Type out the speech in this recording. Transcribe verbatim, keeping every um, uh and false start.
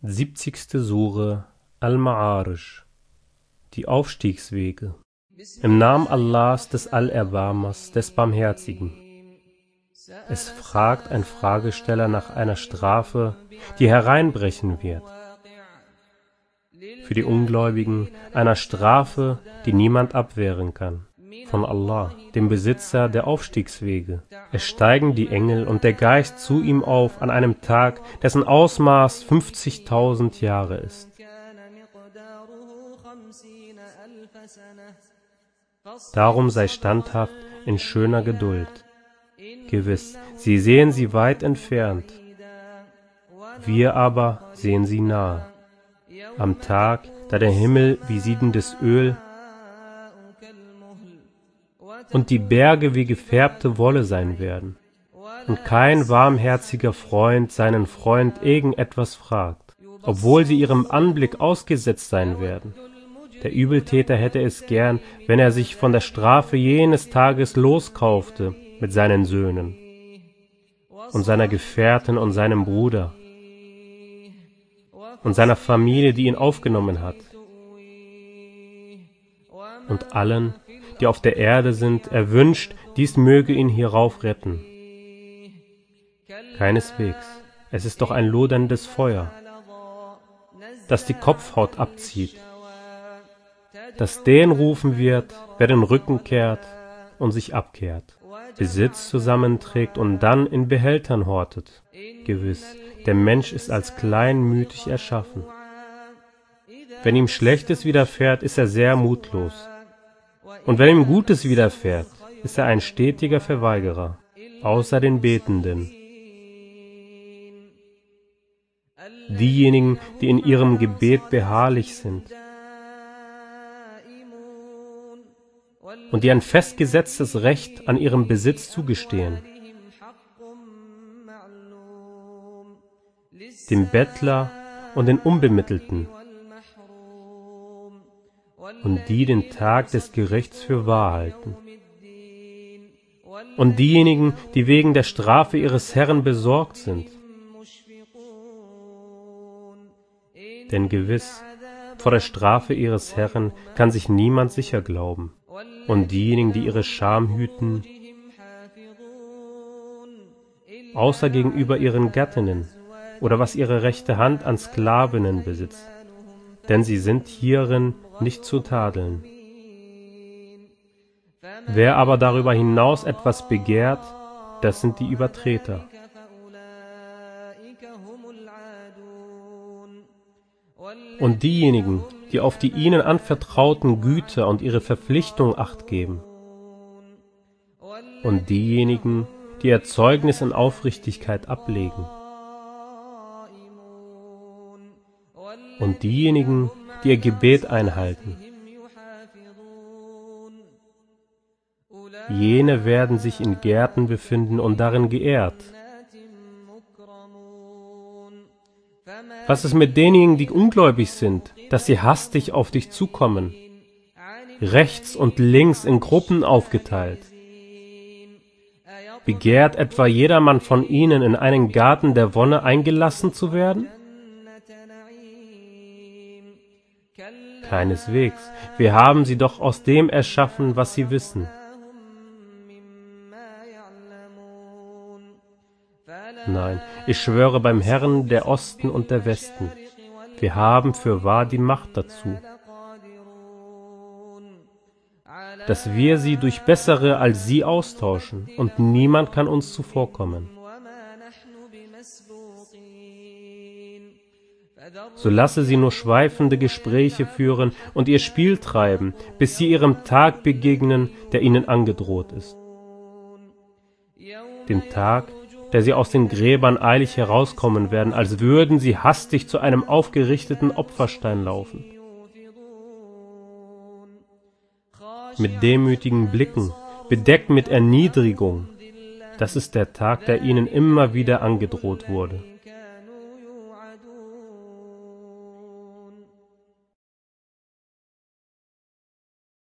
siebzigste Sure Al-Ma'ārij, die Aufstiegswege. Im Namen Allahs, des Allerbarmers, des Barmherzigen. Es fragt ein Fragesteller nach einer Strafe, die hereinbrechen wird. Für die Ungläubigen einer Strafe, die niemand abwehren kann. Von Allah, dem Besitzer der Aufstiegswege. Es steigen die Engel und der Geist zu ihm auf an einem Tag, dessen Ausmaß fünfzigtausend Jahre ist. Darum sei standhaft in schöner Geduld. Gewiss, sie sehen sie weit entfernt, wir aber sehen sie nahe. Am Tag, da der Himmel wie siedendes Öl und die Berge wie gefärbte Wolle sein werden, und kein warmherziger Freund seinen Freund irgendetwas fragt, obwohl sie ihrem Anblick ausgesetzt sein werden. Der Übeltäter hätte es gern, wenn er sich von der Strafe jenes Tages loskaufte mit seinen Söhnen und seiner Gefährtin und seinem Bruder und seiner Familie, die ihn aufgenommen hat, und allen, die auf der Erde sind, er wünscht, dies möge ihn hierauf retten. Keineswegs, es ist doch ein loderndes Feuer, das die Kopfhaut abzieht, das den rufen wird, wer den Rücken kehrt und sich abkehrt, Besitz zusammenträgt und dann in Behältern hortet. Gewiss, der Mensch ist als kleinmütig erschaffen. Wenn ihm Schlechtes widerfährt, ist er sehr mutlos. Und wenn ihm Gutes widerfährt, ist er ein stetiger Verweigerer, außer den Betenden. Diejenigen, die in ihrem Gebet beharrlich sind und die ein festgesetztes Recht an ihrem Besitz zugestehen, dem Bettler und den Unbemittelten, und die den Tag des Gerichts für wahr halten, und diejenigen, die wegen der Strafe ihres Herrn besorgt sind. Denn gewiss, vor der Strafe ihres Herrn kann sich niemand sicher glauben, und diejenigen, die ihre Scham hüten, außer gegenüber ihren Gattinnen, oder was ihre rechte Hand an Sklavinnen besitzt, denn sie sind hierin nicht zu tadeln. Wer aber darüber hinaus etwas begehrt, das sind die Übertreter. Und diejenigen, die auf die ihnen anvertrauten Güter und ihre Verpflichtung Acht geben, und diejenigen, die ihr Zeugnis in Aufrichtigkeit ablegen, und diejenigen, die ihr Gebet einhalten. Jene werden sich in Gärten befinden und darin geehrt. Was ist mit denjenigen, die ungläubig sind, dass sie hastig auf dich zukommen, rechts und links in Gruppen aufgeteilt? Begehrt etwa jedermann von ihnen, in einen Garten der Wonne eingelassen zu werden? Keineswegs, wir haben sie doch aus dem erschaffen, was sie wissen. Nein, ich schwöre beim Herrn der Osten und der Westen, wir haben fürwahr die Macht dazu, dass wir sie durch bessere als sie austauschen, und niemand kann uns zuvorkommen. So lasse sie nur schweifende Gespräche führen und ihr Spiel treiben, bis sie ihrem Tag begegnen, der ihnen angedroht ist. Dem Tag, der sie aus den Gräbern eilig herauskommen werden, als würden sie hastig zu einem aufgerichteten Opferstein laufen. Mit demütigen Blicken, bedeckt mit Erniedrigung, das ist der Tag, der ihnen immer wieder angedroht wurde.